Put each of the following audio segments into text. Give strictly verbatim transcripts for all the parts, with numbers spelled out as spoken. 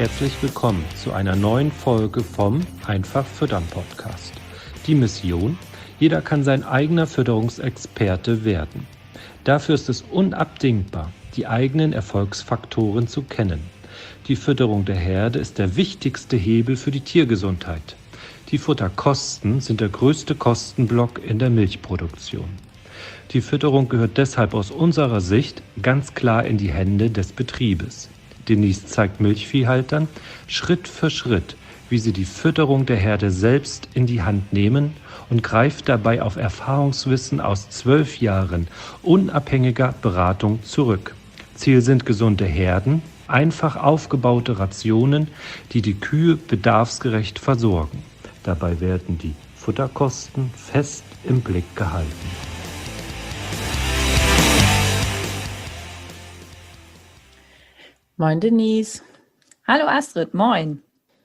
Herzlich willkommen zu einer neuen Folge vom Einfach Füttern Podcast. Die Mission: Jeder kann sein eigener Fütterungsexperte werden. Dafür ist es unabdingbar, die eigenen Erfolgsfaktoren zu kennen. Die Fütterung der Herde ist der wichtigste Hebel für die Tiergesundheit. Die Futterkosten sind der größte Kostenblock in der Milchproduktion. Die Fütterung gehört deshalb aus unserer Sicht ganz klar in die Hände des Betriebes. Denise zeigt Milchviehhaltern Schritt für Schritt, wie sie die Fütterung der Herde selbst in die Hand nehmen und greift dabei auf Erfahrungswissen aus zwölf Jahren unabhängiger Beratung zurück. Ziel sind gesunde Herden, einfach aufgebaute Rationen, die die Kühe bedarfsgerecht versorgen. Dabei werden die Futterkosten fest im Blick gehalten. Moin Denise. Hallo Astrid, moin.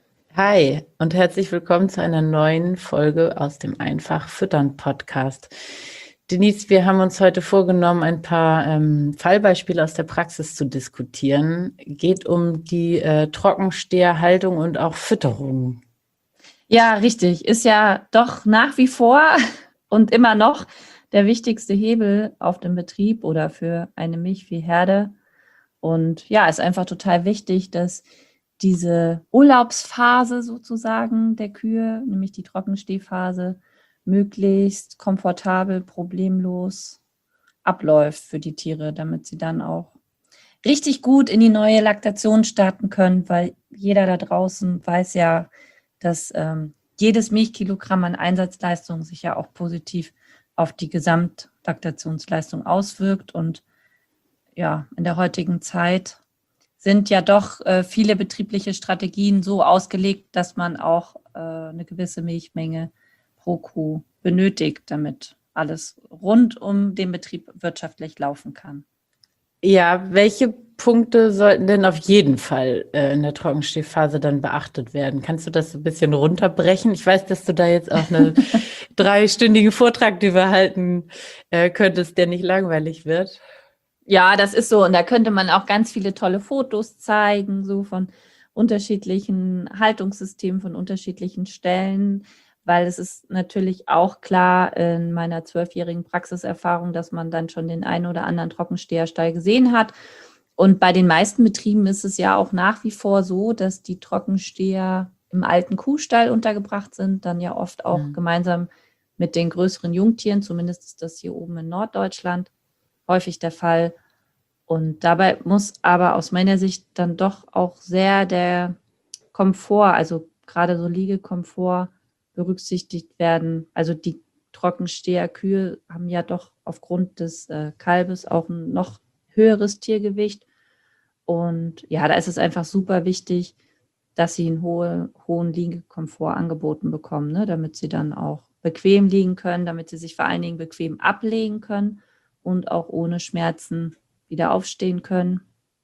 Hi und herzlich willkommen zu einer neuen Folge aus dem Einfach Füttern Podcast. Denise, wir haben uns heute vorgenommen, ein paar ähm, Fallbeispiele aus der Praxis zu diskutieren. Geht um die äh, Trockensteherhaltung und auch Fütterung. Ja, richtig. Ist ja doch nach wie vor und immer noch der wichtigste Hebel auf dem Betrieb oder für eine Milchviehherde. Und ja, ist einfach total wichtig, dass diese Urlaubsphase sozusagen der Kühe, nämlich die Trockenstehphase, möglichst komfortabel, problemlos abläuft für die Tiere, damit sie dann auch richtig gut in die neue Laktation starten können, weil jeder da draußen weiß ja, dass ähm, jedes Milchkilogramm an Einsatzleistung sich ja auch positiv auf die Gesamtlaktationsleistung auswirkt. Und ja, in der heutigen Zeit sind ja doch äh, viele betriebliche Strategien so ausgelegt, dass man auch äh, eine gewisse Milchmenge pro Kuh benötigt, damit alles rund um den Betrieb wirtschaftlich laufen kann. Ja, welche Punkte sollten denn auf jeden Fall äh, in der Trockenstehphase dann beachtet werden? Kannst du das so ein bisschen runterbrechen? Ich weiß, dass du da jetzt auch einen dreistündigen Vortrag drüber halten äh, könntest, der nicht langweilig wird. Ja, das ist so. Und da könnte man auch ganz viele tolle Fotos zeigen, so von unterschiedlichen Haltungssystemen, von unterschiedlichen Stellen, weil es ist natürlich auch klar in meiner zwölfjährigen Praxiserfahrung, dass man dann schon den einen oder anderen Trockensteherstall gesehen hat. Und bei den meisten Betrieben ist es ja auch nach wie vor so, dass die Trockensteher im alten Kuhstall untergebracht sind, dann ja oft auch mhm. gemeinsam mit den größeren Jungtieren, zumindest ist das hier oben in Norddeutschland häufig der Fall. Und dabei muss aber aus meiner Sicht dann doch auch sehr der Komfort, also gerade so Liegekomfort, berücksichtigt werden. Also die Trockensteherkühe haben ja doch aufgrund des äh, Kalbes auch ein noch höheres Tiergewicht. Und ja, da ist es einfach super wichtig, dass sie einen hohe, hohen Liegekomfort angeboten bekommen, ne? Damit sie dann auch bequem liegen können, damit sie sich vor allen Dingen bequem ablegen können und auch ohne Schmerzen wieder aufstehen können.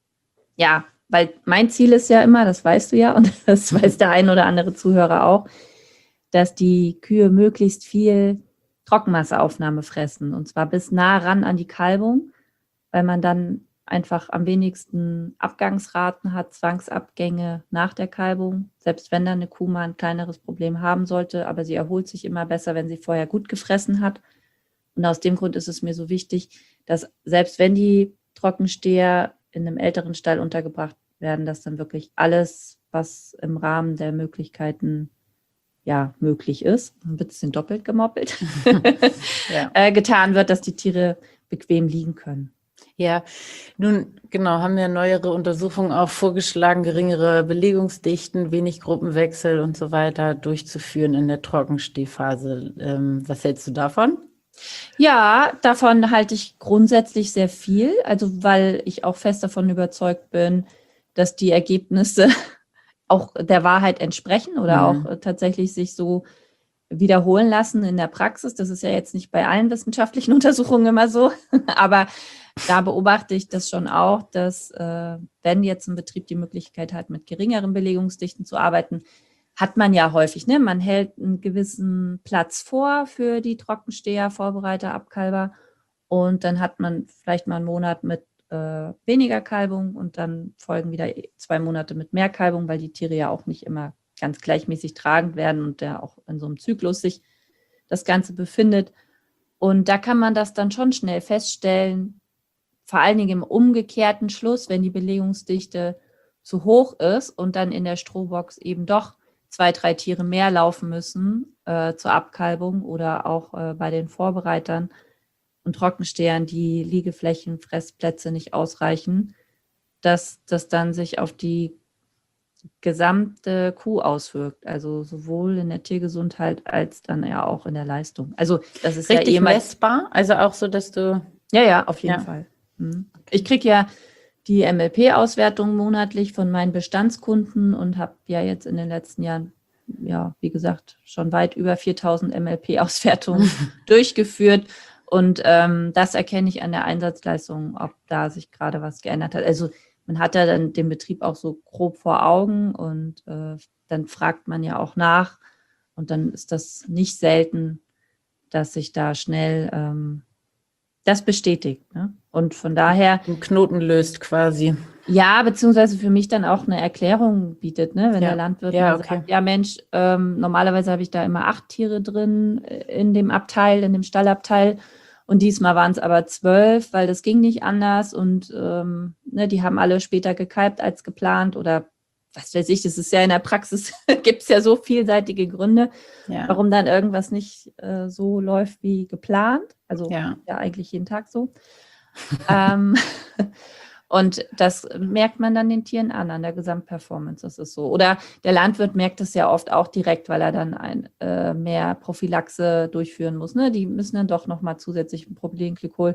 Ja, weil mein Ziel ist ja immer, das weißt du ja und das weiß der ein oder andere Zuhörer auch, dass die Kühe möglichst viel Trockenmasseaufnahme fressen und zwar bis nah ran an die Kalbung, weil man dann einfach am wenigsten Abgangsraten hat, Zwangsabgänge nach der Kalbung, selbst wenn dann eine Kuh mal ein kleineres Problem haben sollte, aber sie erholt sich immer besser, wenn sie vorher gut gefressen hat. Und aus dem Grund ist es mir so wichtig, dass selbst wenn die Trockensteher in einem älteren Stall untergebracht werden, dass dann wirklich alles, was im Rahmen der Möglichkeiten ja möglich ist, ein bisschen doppelt gemoppelt, ja. äh, getan wird, dass die Tiere bequem liegen können. Ja, nun genau, haben ja neuere Untersuchungen auch vorgeschlagen, geringere Belegungsdichten, wenig Gruppenwechsel und so weiter durchzuführen in der Trockenstehphase. Ähm, was hältst du davon? Ja, davon halte ich grundsätzlich sehr viel, also weil ich auch fest davon überzeugt bin, dass die Ergebnisse auch der Wahrheit entsprechen oder mhm. auch tatsächlich sich so wiederholen lassen in der Praxis. Das ist ja jetzt nicht bei allen wissenschaftlichen Untersuchungen immer so, aber da beobachte ich das schon auch, dass äh, wenn jetzt ein Betrieb die Möglichkeit hat, mit geringeren Belegungsdichten zu arbeiten, hat man ja häufig, ne? Man hält einen gewissen Platz vor für die Trockensteher, Vorbereiter, Abkalber und dann hat man vielleicht mal einen Monat mit äh, weniger Kalbung und dann folgen wieder zwei Monate mit mehr Kalbung, weil die Tiere ja auch nicht immer ganz gleichmäßig tragend werden und der auch in so einem Zyklus sich das Ganze befindet. Und da kann man das dann schon schnell feststellen, vor allen Dingen im umgekehrten Schluss, wenn die Belegungsdichte zu hoch ist und dann in der Strohbox eben doch zwei, drei Tiere mehr laufen müssen äh, zur Abkalbung oder auch äh, bei den Vorbereitern und Trockenstehern die Liegeflächen, Fressplätze nicht ausreichen, dass das dann sich auf die gesamte Kuh auswirkt, also sowohl in der Tiergesundheit als dann ja auch in der Leistung. Also das ist Richtig ja eh messbar, also auch so, dass du... Ja, ja, auf jeden Ja. Fall. Mhm. Ich kriege ja die M L P-Auswertung monatlich von meinen Bestandskunden und habe ja jetzt in den letzten Jahren, ja, wie gesagt, schon weit über viertausend M L P-Auswertungen durchgeführt. Und ähm, das erkenne ich an der Einsatzleistung, ob da sich gerade was geändert hat. Also man hat ja dann den Betrieb auch so grob vor Augen und äh, dann fragt man ja auch nach. Und dann ist das nicht selten, dass sich da schnell ähm, das bestätigt. Ne? Und von daher... Den Knoten löst quasi. Ja, beziehungsweise für mich dann auch eine Erklärung bietet, ne? Wenn Ja. der Landwirt Ja, mal okay. sagt, ja Mensch, ähm, normalerweise habe ich da immer acht Tiere drin äh, in dem Abteil, in dem Stallabteil und diesmal waren es aber zwölf, weil das ging nicht anders und ähm, ne, die haben alle später gekalbt als geplant oder was weiß ich, das ist ja in der Praxis, gibt es ja so vielseitige Gründe, Ja. warum dann irgendwas nicht äh, so läuft wie geplant. Also Ja. ja eigentlich jeden Tag so. ähm, und das merkt man dann den Tieren an, an der Gesamtperformance. Das ist so. Oder der Landwirt merkt es ja oft auch direkt, weil er dann ein, äh, mehr Prophylaxe durchführen muss. Ne? Die müssen dann doch nochmal zusätzlich ein Propylenglykolgabe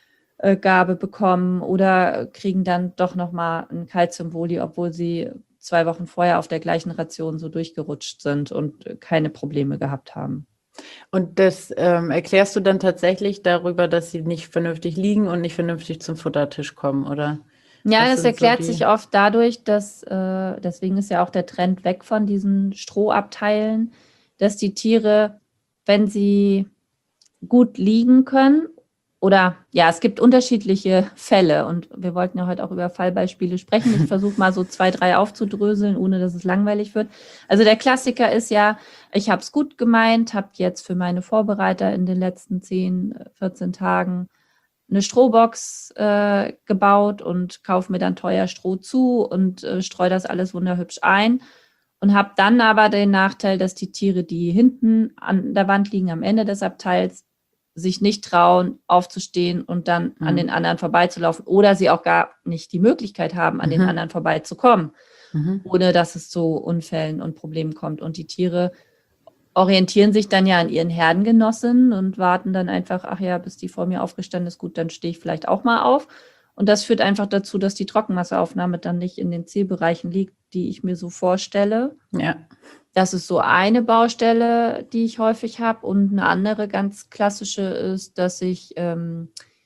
bekommen oder kriegen dann doch nochmal ein Calciumboli, obwohl sie zwei Wochen vorher auf der gleichen Ration so durchgerutscht sind und keine Probleme gehabt haben. Und das ähm, erklärst du dann tatsächlich darüber, dass sie nicht vernünftig liegen und nicht vernünftig zum Futtertisch kommen, oder? Ja, Was das sind so erklärt die- sich oft dadurch, dass, äh, deswegen ist ja auch der Trend weg von diesen Strohabteilen, dass die Tiere, wenn sie gut liegen können, oder ja, es gibt unterschiedliche Fälle und wir wollten ja heute auch über Fallbeispiele sprechen. Ich versuche mal so zwei, drei aufzudröseln, ohne dass es langweilig wird. Also der Klassiker ist ja, ich habe es gut gemeint, habe jetzt für meine Vorbereiter in den letzten zehn, vierzehn Tagen eine Strohbox äh, gebaut und kaufe mir dann teuer Stroh zu und äh, streue das alles wunderhübsch ein und habe dann aber den Nachteil, dass die Tiere, die hinten an der Wand liegen, am Ende des Abteils, sich nicht trauen, aufzustehen und dann Mhm. an den anderen vorbeizulaufen oder sie auch gar nicht die Möglichkeit haben, an Mhm. den anderen vorbeizukommen, Mhm. ohne dass es zu Unfällen und Problemen kommt. Und die Tiere orientieren sich dann ja an ihren Herdengenossinnen und warten dann einfach, ach ja, bis die vor mir aufgestanden ist, gut, dann stehe ich vielleicht auch mal auf. Und das führt einfach dazu, dass die Trockenmasseaufnahme dann nicht in den Zielbereichen liegt, die ich mir so vorstelle. Ja. Das ist so eine Baustelle, die ich häufig habe. Und eine andere ganz klassische ist, dass ich ähm,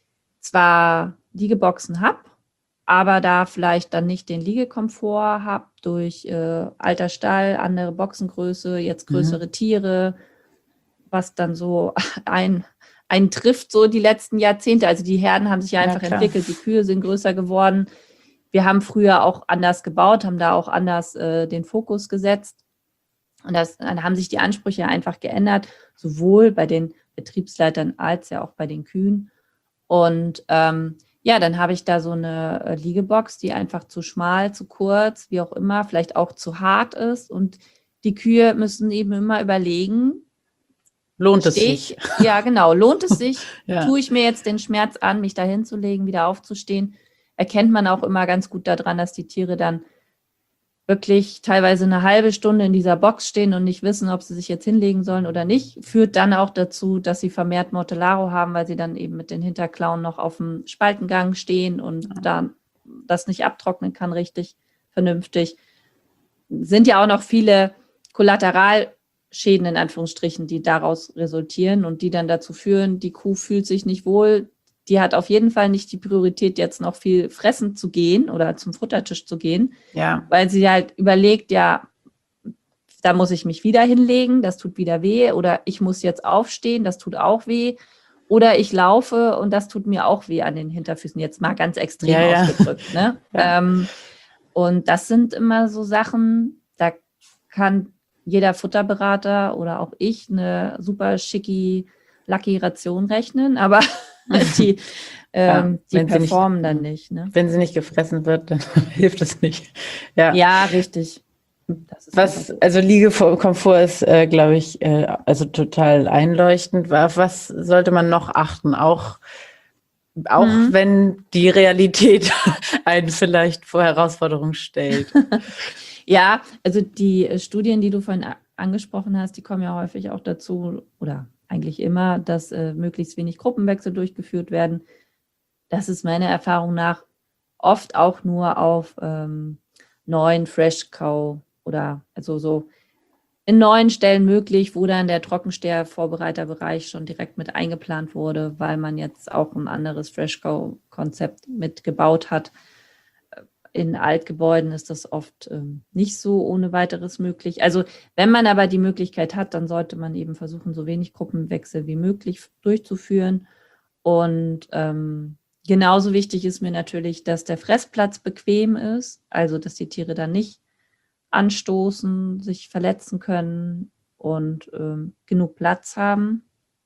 zwar Liegeboxen habe, aber da vielleicht dann nicht den Liegekomfort habe durch äh, alter Stall, andere Boxengröße, jetzt größere Mhm. Tiere, was dann so ein, ein trifft, so die letzten Jahrzehnte. Also die Herden haben sich ja Ja, einfach klar. entwickelt, die Kühe sind größer geworden. Wir haben früher auch anders gebaut, haben da auch anders äh, den Fokus gesetzt. Und das, dann haben sich die Ansprüche einfach geändert, sowohl bei den Betriebsleitern als ja auch bei den Kühen. Und ähm, ja, dann habe ich da so eine äh, Liegebox, die einfach zu schmal, zu kurz, wie auch immer, vielleicht auch zu hart ist. Und die Kühe müssen eben immer überlegen, Lohnt es stehe sich? ich, ja genau, lohnt es sich, Ja. tue ich mir jetzt den Schmerz an, mich da hinzulegen, wieder aufzustehen, erkennt man auch immer ganz gut daran, dass die Tiere dann wirklich teilweise eine halbe Stunde in dieser Box stehen und nicht wissen, ob sie sich jetzt hinlegen sollen oder nicht, führt dann auch dazu, dass sie vermehrt Mortellaro haben, weil sie dann eben mit den Hinterklauen noch auf dem Spaltengang stehen und Ja. da das nicht abtrocknen kann richtig vernünftig. Sind ja auch noch viele Kollateralschäden in Anführungsstrichen, die daraus resultieren und die dann dazu führen, die Kuh fühlt sich nicht wohl, die hat auf jeden Fall nicht die Priorität, jetzt noch viel fressen zu gehen oder zum Futtertisch zu gehen, Ja. weil sie halt überlegt, ja, da muss ich mich wieder hinlegen, das tut wieder weh oder ich muss jetzt aufstehen, das tut auch weh Oder ich laufe und das tut mir auch weh an den Hinterfüßen, jetzt mal ganz extrem Ja, ja. ausgedrückt. Ne? Ja. Ähm, und das sind immer so Sachen, da kann jeder Futterberater oder auch ich eine super schicki, lucky Ration rechnen, aber die, ähm, Ja, die wenn sie nicht- performen dann nicht. Ne? Wenn sie nicht gefressen wird, dann hilft es nicht. Ja. Ja, richtig. Das ist Was, einfach so. also Liegekomfort ist, äh, glaube ich, äh, also total einleuchtend. Auf was sollte man noch achten? Auch, auch Mhm. wenn die Realität einen vielleicht vor Herausforderungen stellt. Ja, also die äh, Studien, die du vorhin a- angesprochen hast, die kommen ja häufig auch dazu, oder eigentlich immer, dass äh, möglichst wenig Gruppenwechsel durchgeführt werden. Das ist meiner Erfahrung nach oft auch nur auf ähm, neuen Fresh Cow oder also so in neuen Stellen möglich, wo dann der Trockensteher-Vorbereiterbereich schon direkt mit eingeplant wurde, weil man jetzt auch ein anderes Fresh Cow-Konzept mitgebaut hat. In Altgebäuden ist das oft ähm, nicht so ohne weiteres möglich. Also wenn man aber die Möglichkeit hat, dann sollte man eben versuchen, so wenig Gruppenwechsel wie möglich durchzuführen. Und ähm, genauso wichtig ist mir natürlich, dass der Fressplatz bequem ist, also dass die Tiere dann nicht anstoßen, sich verletzen können und ähm, genug Platz haben.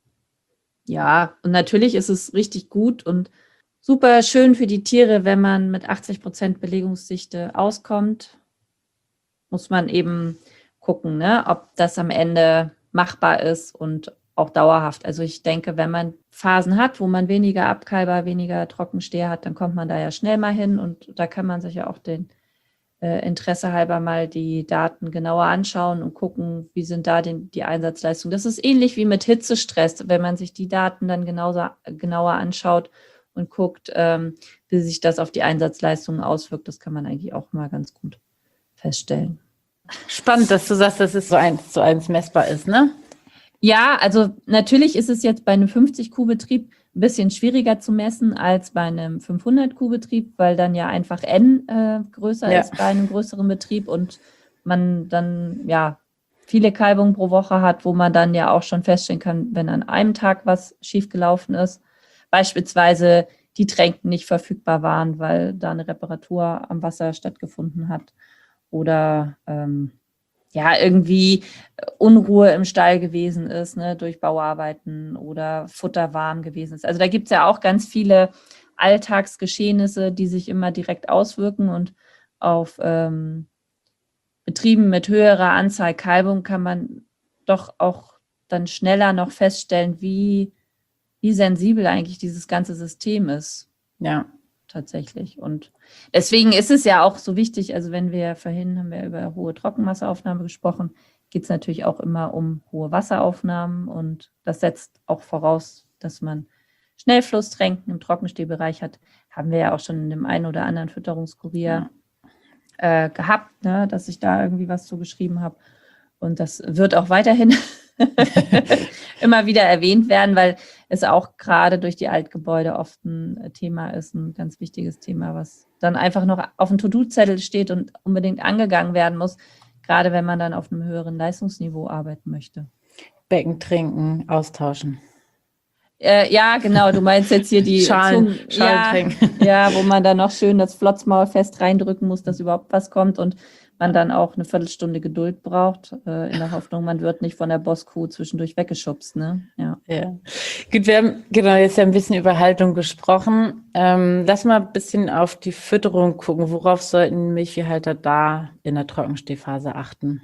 Ja, und natürlich ist es richtig gut und super schön für die Tiere, wenn man mit achtzig Prozent Belegungsdichte auskommt. Muss man eben gucken, ne, ob das am Ende machbar ist und auch dauerhaft. Also ich denke, wenn man Phasen hat, wo man weniger Abkalber, weniger Trockensteher hat, dann kommt man da ja schnell mal hin und da kann man sich ja auch den äh, Interesse halber mal die Daten genauer anschauen und gucken, wie sind da den, die Einsatzleistungen. Das ist ähnlich wie mit Hitzestress, wenn man sich die Daten dann genauso, genauer anschaut und guckt, ähm, wie sich das auf die Einsatzleistungen auswirkt. Das kann man eigentlich auch mal ganz gut feststellen. Spannend, dass du sagst, dass es so eins zu eins messbar ist, ne? Ja, also natürlich ist es jetzt bei einem fünfzig-Kuh-Betrieb ein bisschen schwieriger zu messen als bei einem fünfhundert-Kuh-Betrieb, weil dann ja einfach N äh, größer Ja. ist bei einem größeren Betrieb und man dann ja viele Kalbungen pro Woche hat, wo man dann ja auch schon feststellen kann, wenn an einem Tag was schiefgelaufen ist. Beispielsweise die Tränken nicht verfügbar waren, weil da eine Reparatur am Wasser stattgefunden hat oder ähm, ja, irgendwie Unruhe im Stall gewesen ist, ne, durch Bauarbeiten oder Futter warm gewesen ist. Also da gibt es ja auch ganz viele Alltagsgeschehnisse, die sich immer direkt auswirken und auf ähm, Betrieben mit höherer Anzahl Kalbung kann man doch auch dann schneller noch feststellen, wie, wie sensibel eigentlich dieses ganze System ist. Ja. Tatsächlich. Und deswegen ist es ja auch so wichtig, also wenn wir vorhin haben wir über hohe Trockenmasseaufnahme gesprochen, geht es natürlich auch immer um hohe Wasseraufnahmen und das setzt auch voraus, dass man Schnellflusstränken im Trockenstehbereich hat. Haben wir ja auch schon in dem einen oder anderen Fütterungskurier ja. äh, gehabt, ne, dass ich da irgendwie was zu geschrieben habe. Und das wird auch weiterhin immer wieder erwähnt werden, weil es auch gerade durch die Altgebäude oft ein Thema ist, ein ganz wichtiges Thema, was dann einfach noch auf dem To-Do-Zettel steht und unbedingt angegangen werden muss, gerade wenn man dann auf einem höheren Leistungsniveau arbeiten möchte. Becken trinken, austauschen. Äh, ja, genau, du meinst jetzt hier die Schalen, Zungen, Schalen ja, trinken. ja, wo man dann noch schön das Flotzmaul fest reindrücken muss, dass überhaupt was kommt und man dann auch eine Viertelstunde Geduld braucht, äh, in der Hoffnung, man wird nicht von der Bosskuh zwischendurch weggeschubst, ne? Ja. Ja. Gut, wir haben genau jetzt ja ein bisschen über Haltung gesprochen. Ähm, lass mal ein bisschen auf die Fütterung gucken. Worauf sollten Milchviehhalter da in der Trockenstehphase achten?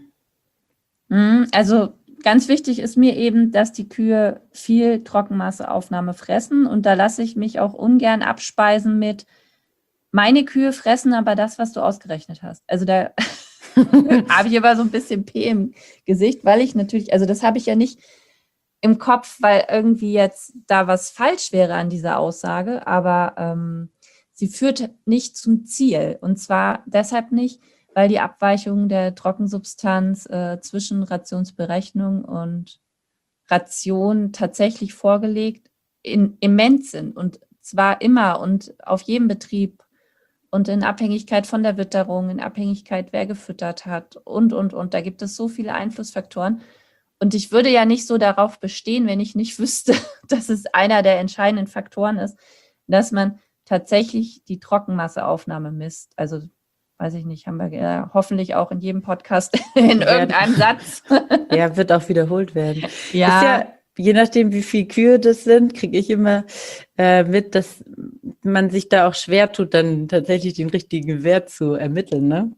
Also ganz wichtig ist mir eben, dass die Kühe viel Trockenmasseaufnahme fressen und da lasse ich mich auch ungern abspeisen mit meine Kühe fressen aber das, was du ausgerechnet hast. Also da habe ich immer so ein bisschen P im Gesicht, weil ich natürlich, also das habe ich ja nicht im Kopf, weil irgendwie jetzt da was falsch wäre an dieser Aussage, aber ähm, sie führt nicht zum Ziel. Und zwar deshalb nicht, weil die Abweichungen der Trockensubstanz äh, zwischen Rationsberechnung und Ration tatsächlich vorgelegt in, immens sind. Und zwar immer und auf jedem Betrieb und in Abhängigkeit von der Witterung, in Abhängigkeit, wer gefüttert hat und, und, und. Da gibt es so viele Einflussfaktoren. Und ich würde ja nicht so darauf bestehen, wenn ich nicht wüsste, dass es einer der entscheidenden Faktoren ist, dass man tatsächlich die Trockenmasseaufnahme misst. Also, weiß ich nicht, haben wir äh, hoffentlich auch in jedem Podcast in irgendeinem Satz. Ja, wird auch wiederholt werden. Ja. Ist ja, je nachdem, wie viele Kühe das sind, kriege ich immer äh, mit, dass man sich da auch schwer tut, dann tatsächlich den richtigen Wert zu ermitteln, ne?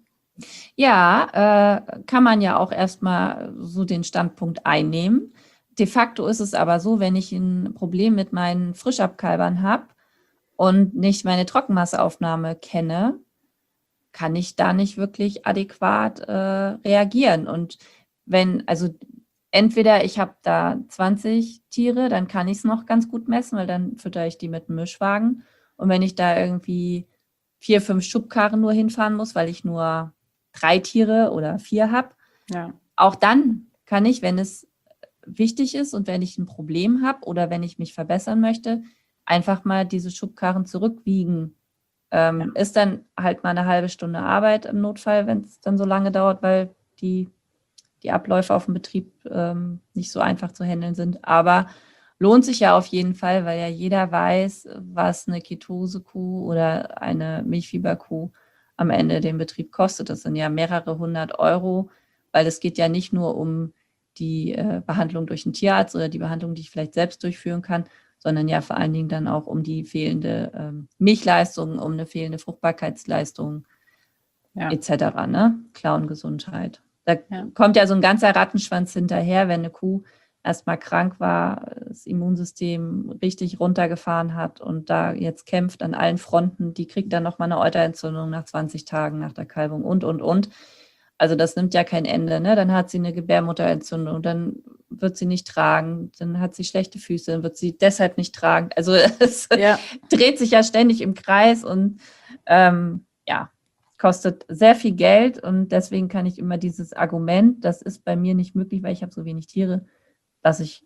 Ja, äh, kann man ja auch erstmal so den Standpunkt einnehmen. De facto ist es aber so, wenn ich ein Problem mit meinen Frischabkalbern habe und nicht meine Trockenmasseaufnahme kenne, kann ich da nicht wirklich adäquat äh, reagieren. Und wenn, also entweder ich habe da zwanzig Tiere, dann kann ich es noch ganz gut messen, weil dann fütter ich die mit einem Mischwagen. Und wenn ich da irgendwie vier, fünf Schubkarren nur hinfahren muss, weil ich nur drei Tiere oder vier habe, Ja. auch dann kann ich, wenn es wichtig ist und wenn ich ein Problem habe oder wenn ich mich verbessern möchte, einfach mal diese Schubkarren zurückwiegen. Ähm, ja. Ist dann halt mal eine halbe Stunde Arbeit im Notfall, wenn es dann so lange dauert, weil die, die Abläufe auf dem Betrieb ähm, nicht so einfach zu handeln sind. Aber lohnt sich ja auf jeden Fall, weil ja jeder weiß, was eine Ketose-Kuh oder eine Milchfieberkuh am Ende den Betrieb kostet. Das sind ja mehrere hundert Euro, weil es geht ja nicht nur um die äh, Behandlung durch einen Tierarzt oder die Behandlung, die ich vielleicht selbst durchführen kann, sondern ja vor allen Dingen dann auch um die fehlende ähm, Milchleistung, um eine fehlende Fruchtbarkeitsleistung ja. et cetera. Ne? Klauengesundheit. Da ja. kommt ja so ein ganzer Rattenschwanz hinterher, wenn eine Kuh erstmal krank war, das Immunsystem richtig runtergefahren hat und da jetzt kämpft an allen Fronten, die kriegt dann nochmal eine Euterentzündung nach zwanzig Tagen nach der Kalbung und, und, und. Also das nimmt ja kein Ende, ne? Dann hat sie eine Gebärmutterentzündung, dann wird sie nicht tragen, dann hat sie schlechte Füße, dann wird sie deshalb nicht tragen. Also es ja. dreht sich ja ständig im Kreis und ähm, ja, kostet sehr viel Geld und deswegen kann ich immer dieses Argument, das ist bei mir nicht möglich, weil ich habe so wenig Tiere, dass ich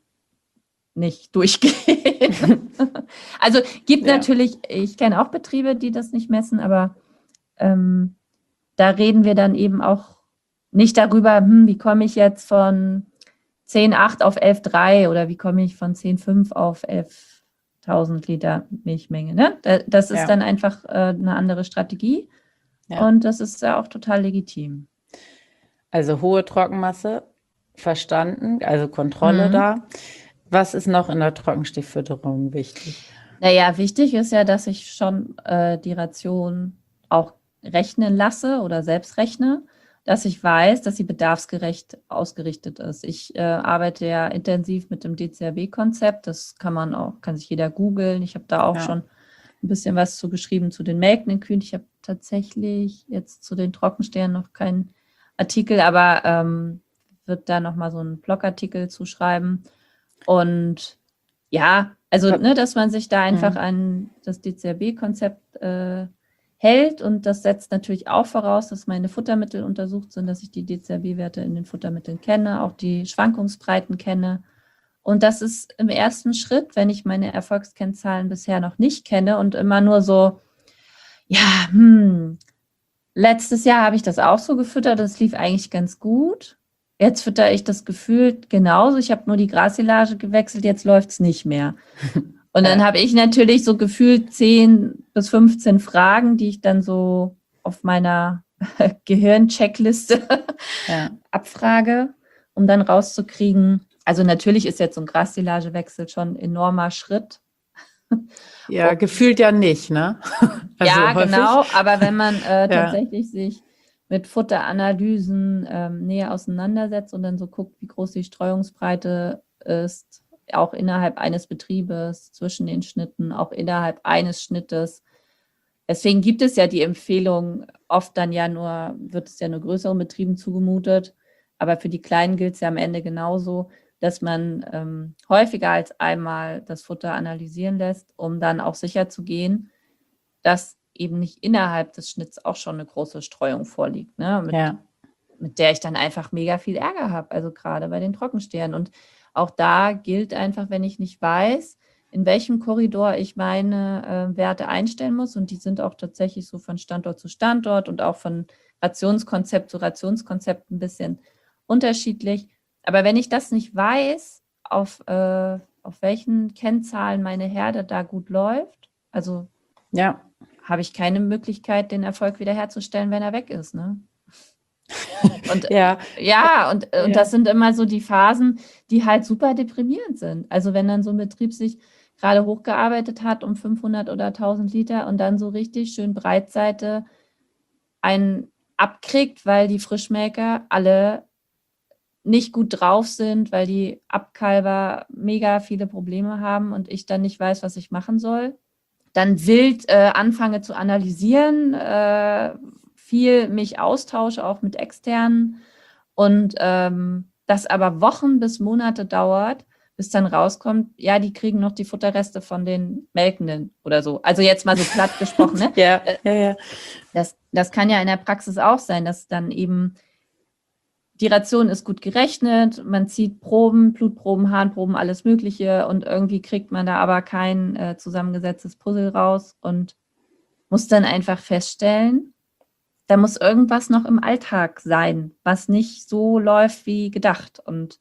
nicht durchgehe. Also gibt ja. natürlich, ich kenne auch Betriebe, die das nicht messen, aber ähm, da reden wir dann eben auch nicht darüber, hm, wie komme ich jetzt von zehn Komma acht auf elf Komma drei oder wie komme ich von zehn Komma fünf auf elftausend Liter Milchmenge. Ne? Das ist ja. dann einfach äh, eine andere Strategie ja. und das ist ja auch total legitim. Also hohe Trockenmasse, verstanden, also Kontrolle mhm. da. Was ist noch in der Trockenstieffütterung wichtig? Naja, wichtig ist ja, dass ich schon äh, die Ration auch rechnen lasse oder selbst rechne, dass ich weiß, dass sie bedarfsgerecht ausgerichtet ist. Ich äh, arbeite ja intensiv mit dem D C R B-Konzept. Das kann man auch, kann sich jeder googeln. Ich habe da auch ja. schon ein bisschen was zu geschrieben zu den melkenden Kühen. Ich habe tatsächlich jetzt zu den Trockenstehern noch keinen Artikel, aber ähm, wird da nochmal so einen Blogartikel zuschreiben. Und ja, also, ne, dass man sich da einfach mhm. an das D C R B-Konzept äh, hält und das setzt natürlich auch voraus, dass meine Futtermittel untersucht sind, dass ich die D C R B-Werte in den Futtermitteln kenne, auch die Schwankungsbreiten kenne. Und das ist im ersten Schritt, wenn ich meine Erfolgskennzahlen bisher noch nicht kenne und immer nur so, ja, hm, letztes Jahr habe ich das auch so gefüttert, das lief eigentlich ganz gut. Jetzt fütter ich das gefühlt genauso. Ich habe nur die Grassilage gewechselt, jetzt läuft es nicht mehr. Und dann habe ich natürlich so gefühlt zehn bis fünfzehn Fragen, die ich dann so auf meiner Gehirncheckliste ja. abfrage, um dann rauszukriegen. Also natürlich ist jetzt so ein Grassilagewechsel schon ein enormer Schritt. Ja, und, gefühlt ja nicht, ne? Also ja, häufig. Genau. Aber wenn man äh, tatsächlich ja. sich mit Futteranalysen ähm, näher auseinandersetzt und dann so guckt, wie groß die Streuungsbreite ist, auch innerhalb eines Betriebes, zwischen den Schnitten, auch innerhalb eines Schnittes. Deswegen gibt es ja die Empfehlung, oft dann ja nur, wird es ja nur größeren Betrieben zugemutet, aber für die Kleinen gilt es ja am Ende genauso, dass man ähm, häufiger als einmal das Futter analysieren lässt, um dann auch sicher zu gehen, dass eben nicht innerhalb des Schnitts auch schon eine große Streuung vorliegt, ne? Mit, ja. mit der ich dann einfach mega viel Ärger habe, also gerade bei den Trockenstehern. Und auch da gilt einfach, wenn ich nicht weiß, in welchem Korridor ich meine äh, Werte einstellen muss, und die sind auch tatsächlich so von Standort zu Standort und auch von Rationskonzept zu Rationskonzept ein bisschen unterschiedlich, Aber wenn ich das nicht weiß, auf, äh, auf welchen Kennzahlen meine Herde da gut läuft, also Ja. habe ich keine Möglichkeit, den Erfolg wiederherzustellen, wenn er weg ist. Ne? Und Ja. ja, und, Ja. und das sind immer so die Phasen, die halt super deprimierend sind. Also wenn dann so ein Betrieb sich gerade hochgearbeitet hat um fünfhundert oder tausend Liter und dann so richtig schön Breitseite einen abkriegt, weil die Frischmelker alle nicht gut drauf sind, weil die Abkalber mega viele Probleme haben und ich dann nicht weiß, was ich machen soll. Dann wild äh, anfange zu analysieren, äh, viel mich austausche, auch mit Externen und ähm, das aber Wochen bis Monate dauert, bis dann rauskommt, ja, die kriegen noch die Futterreste von den Melkenden oder so. Also jetzt mal so platt gesprochen. Ne? Ja, ja, ja. Das, das kann ja in der Praxis auch sein, dass dann eben die Ration ist gut gerechnet, man zieht Proben, Blutproben, Harnproben, alles Mögliche und irgendwie kriegt man da aber kein äh, zusammengesetztes Puzzle raus und muss dann einfach feststellen, da muss irgendwas noch im Alltag sein, was nicht so läuft wie gedacht. Und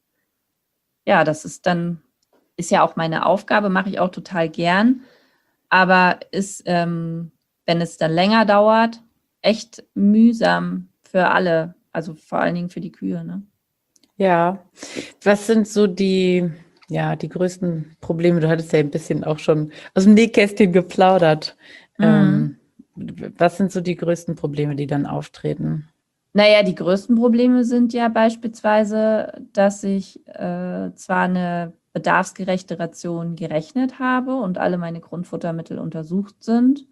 ja, das ist dann, ist ja auch meine Aufgabe, mache ich auch total gern, aber ist, ähm, wenn es dann länger dauert, echt mühsam für alle. Also vor allen Dingen für die Kühe, ne? Ja. Was sind so die, ja, die größten Probleme? Du hattest ja ein bisschen auch schon aus dem Nähkästchen geplaudert. Mhm. Ähm, was sind so die größten Probleme, die dann auftreten? Naja, die größten Probleme sind ja beispielsweise, dass ich äh, zwar eine bedarfsgerechte Ration gerechnet habe und alle meine Grundfuttermittel untersucht sind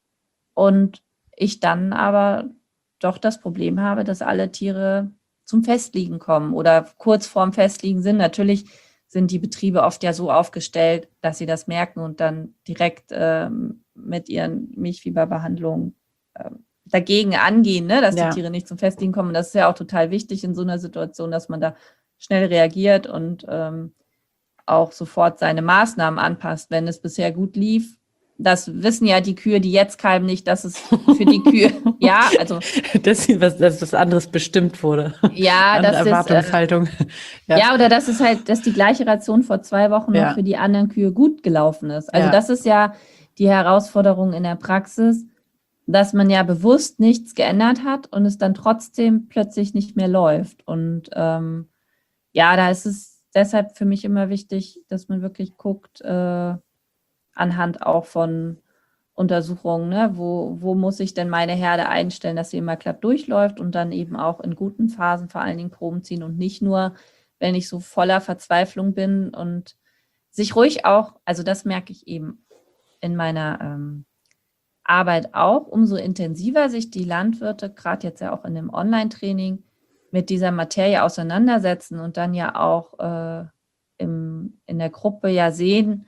und ich dann aber doch das Problem habe, dass alle Tiere zum Festliegen kommen oder kurz vorm Festliegen sind. Natürlich sind die Betriebe oft ja so aufgestellt, dass sie das merken und dann direkt ähm, mit ihren Milchfieberbehandlungen äh, dagegen angehen, ne, dass Ja. die Tiere nicht zum Festliegen kommen. Und das ist ja auch total wichtig in so einer Situation, dass man da schnell reagiert und ähm, auch sofort seine Maßnahmen anpasst, wenn es bisher gut lief. Das wissen ja die Kühe, die jetzt kalben, nicht, dass es für die Kühe, ja, also. Dass was, dass was anderes bestimmt wurde. Ja, Andere das ist, Erwartungshaltung. Äh, ja. ja, oder dass es halt, dass die gleiche Ration vor zwei Wochen Ja. noch für die anderen Kühe gut gelaufen ist. Also Ja. das ist ja die Herausforderung in der Praxis, dass man ja bewusst nichts geändert hat und es dann trotzdem plötzlich nicht mehr läuft. Und ähm, ja, da ist es deshalb für mich immer wichtig, dass man wirklich guckt, äh, anhand auch von Untersuchungen, ne? wo, wo muss ich denn meine Herde einstellen, dass sie immer glatt durchläuft und dann eben auch in guten Phasen vor allen Dingen Proben ziehen und nicht nur, wenn ich so voller Verzweiflung bin und sich ruhig auch, also das merke ich eben in meiner ähm, Arbeit auch, umso intensiver sich die Landwirte, gerade jetzt ja auch in dem Online-Training, mit dieser Materie auseinandersetzen und dann ja auch äh, im, in der Gruppe ja sehen,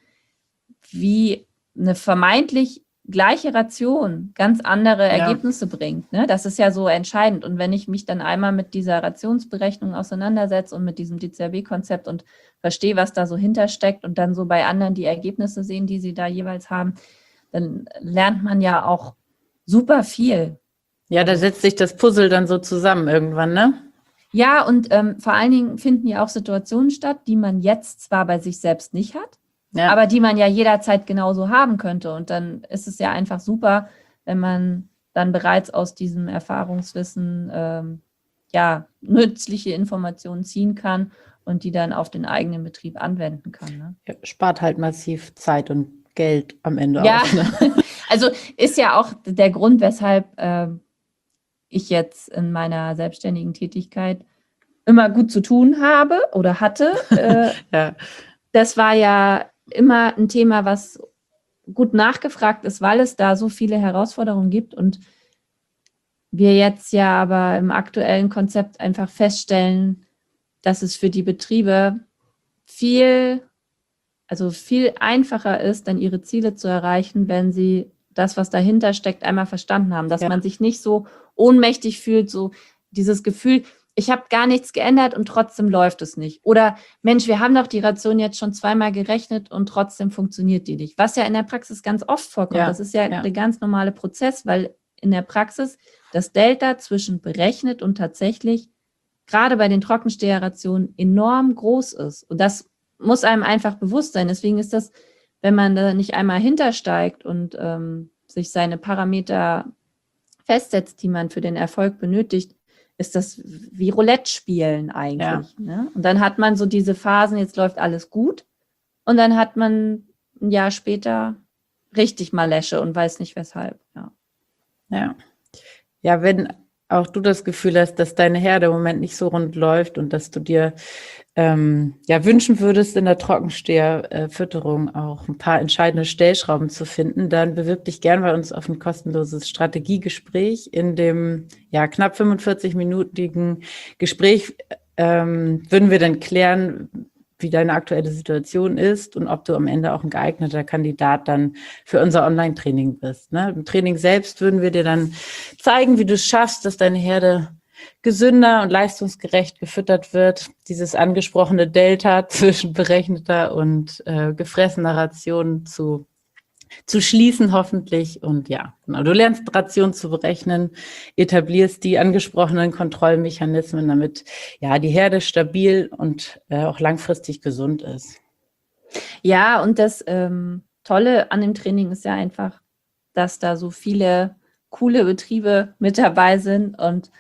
wie eine vermeintlich gleiche Ration ganz andere Ja. Ergebnisse bringt. Ne? Das ist ja so entscheidend. Und wenn ich mich dann einmal mit dieser Rationsberechnung auseinandersetze und mit diesem D C R B-Konzept und verstehe, was da so hintersteckt und dann so bei anderen die Ergebnisse sehen, die sie da jeweils haben, dann lernt man ja auch super viel. Ja, da setzt sich das Puzzle dann so zusammen irgendwann, ne? Ja, und ähm, vor allen Dingen finden ja auch Situationen statt, die man jetzt zwar bei sich selbst nicht hat, Ja. aber die man ja jederzeit genauso haben könnte. Und dann ist es ja einfach super, wenn man dann bereits aus diesem Erfahrungswissen ähm, ja, nützliche Informationen ziehen kann und die dann auf den eigenen Betrieb anwenden kann. Ne? Ja, spart halt massiv Zeit und Geld am Ende Ja, auch. Ne? also ist ja auch der Grund, weshalb äh, ich jetzt in meiner selbstständigen Tätigkeit immer gut zu tun habe oder hatte. Äh, Ja. das war ja immer ein Thema, was gut nachgefragt ist, weil es da so viele Herausforderungen gibt und wir jetzt ja aber im aktuellen Konzept einfach feststellen, dass es für die Betriebe viel, also viel einfacher ist, dann ihre Ziele zu erreichen, wenn sie das, was dahinter steckt, einmal verstanden haben, dass Ja. man sich nicht so ohnmächtig fühlt, so dieses Gefühl, ich habe gar nichts geändert und trotzdem läuft es nicht. Oder Mensch, wir haben doch die Ration jetzt schon zweimal gerechnet und trotzdem funktioniert die nicht. Was ja in der Praxis ganz oft vorkommt. Ja, Das ist ja, ja. der ganz normale Prozess, weil in der Praxis das Delta zwischen berechnet und tatsächlich gerade bei den Trockensteherrationen enorm groß ist. Und das muss einem einfach bewusst sein. Deswegen ist das, wenn man da nicht einmal hintersteigt und ähm, sich seine Parameter festsetzt, die man für den Erfolg benötigt, ist das wie Roulette spielen eigentlich. Ja. Ne? Und dann hat man so diese Phasen, jetzt läuft alles gut. Und dann hat man ein Jahr später richtig mal Läsche und weiß nicht weshalb. Ja. Ja. Ja, wenn auch du das Gefühl hast, dass deine Herde im Moment nicht so rund läuft und dass du dir ähm, ja wünschen würdest, in der Trockensteherfütterung auch ein paar entscheidende Stellschrauben zu finden, dann bewirb dich gern bei uns auf ein kostenloses Strategiegespräch. In dem ja knapp fünfundvierzig-minütigen Gespräch ähm, würden wir dann klären, wie deine aktuelle Situation ist und ob du am Ende auch ein geeigneter Kandidat dann für unser Online-Training bist. Ne? Im Training selbst würden wir dir dann zeigen, wie du es schaffst, dass deine Herde gesünder und leistungsgerecht gefüttert wird. Dieses angesprochene Delta zwischen berechneter und äh, gefressener Ration zu zu schließen hoffentlich. Und ja, genau, du lernst Ration zu berechnen, etablierst die angesprochenen Kontrollmechanismen, damit ja die Herde stabil und äh, auch langfristig gesund ist. Ja, und das ähm, Tolle an dem Training ist ja einfach, dass da so viele coole Betriebe mit dabei sind und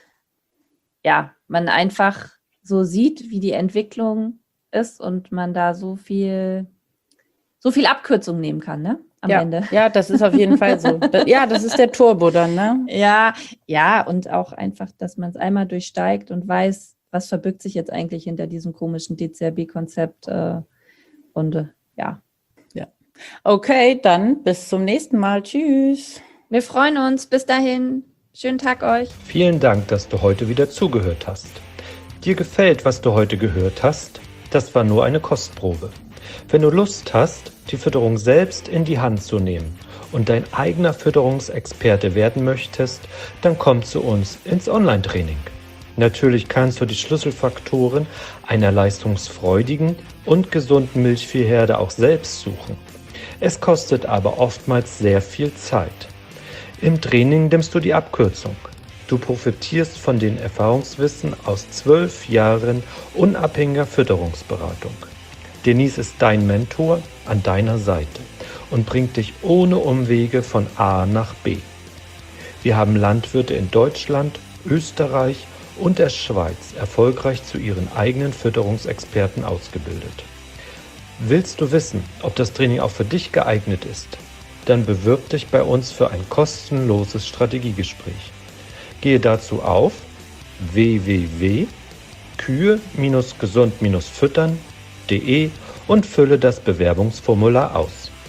ja, man einfach so sieht, wie die Entwicklung ist und man da so viel, so viel Abkürzung nehmen kann, ne? Am ja, Ende. Ja, das ist auf jeden Fall so. Das, ja, das ist der Turbo dann, ne? Ja, ja, und auch einfach, dass man es einmal durchsteigt und weiß, was verbirgt sich jetzt eigentlich hinter diesem komischen D C R B-Konzept. Äh, und äh, ja. Ja. Okay, dann bis zum nächsten Mal. Tschüss. Wir freuen uns. Bis dahin. Schönen Tag euch. Vielen Dank, dass du heute wieder zugehört hast. Dir gefällt, was du heute gehört hast? Das war nur eine Kostprobe. Wenn du Lust hast, die Fütterung selbst in die Hand zu nehmen und dein eigener Fütterungsexperte werden möchtest, dann komm zu uns ins Online-Training. Natürlich kannst du die Schlüsselfaktoren einer leistungsfreudigen und gesunden Milchviehherde auch selbst suchen. Es kostet aber oftmals sehr viel Zeit. Im Training nimmst du die Abkürzung. Du profitierst von den Erfahrungswissen aus zwölf Jahren unabhängiger Fütterungsberatung. Denise ist dein Mentor an deiner Seite und bringt dich ohne Umwege von A nach B. Wir haben Landwirte in Deutschland, Österreich und der Schweiz erfolgreich zu ihren eigenen Fütterungsexperten ausgebildet. Willst du wissen, ob das Training auch für dich geeignet ist? Dann bewirb dich bei uns für ein kostenloses Strategiegespräch. Gehe dazu auf w w w punkt kühe gesund füttern punkt de und fülle das Bewerbungsformular aus.